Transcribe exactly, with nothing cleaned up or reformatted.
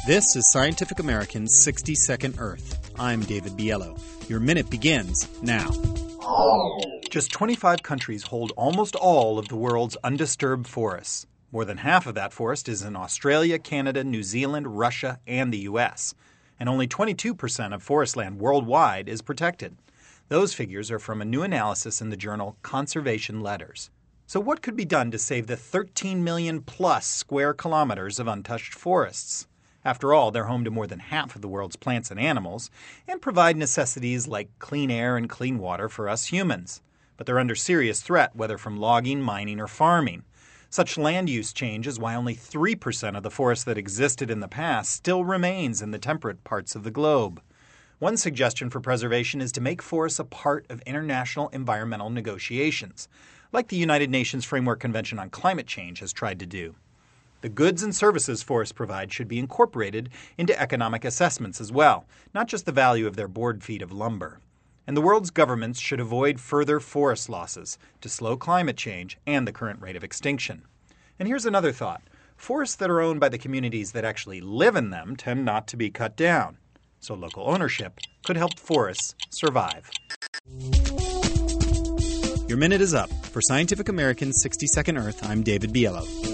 This is Scientific American's sixty second Earth. I'm David Biello. Your minute begins now. Just twenty-five countries hold almost all of the world's undisturbed forests. More than half of that forest is in Australia, Canada, New Zealand, Russia, and the U S. And only twenty-two percent of forest land worldwide is protected. Those figures are from a new analysis in the journal Conservation Letters. So what could be done to save the thirteen million plus square kilometers of untouched forests? After all, they're home to more than half of the world's plants and animals and provide necessities like clean air and clean water for us humans. But they're under serious threat, whether from logging, mining, or farming. Such land use change is why only three percent of the forest that existed in the past still remains in the temperate parts of the globe. One suggestion for preservation is to make forests a part of international environmental negotiations, like the United Nations Framework Convention on Climate Change has tried to do. The goods and services forests provide should be incorporated into economic assessments as well, not just the value of their board feet of lumber. And the world's governments should avoid further forest losses to slow climate change and the current rate of extinction. And here's another thought. Forests that are owned by the communities that actually live in them tend not to be cut down. So local ownership could help forests survive. Your minute is up. For Scientific American's sixty second Earth, I'm David Biello.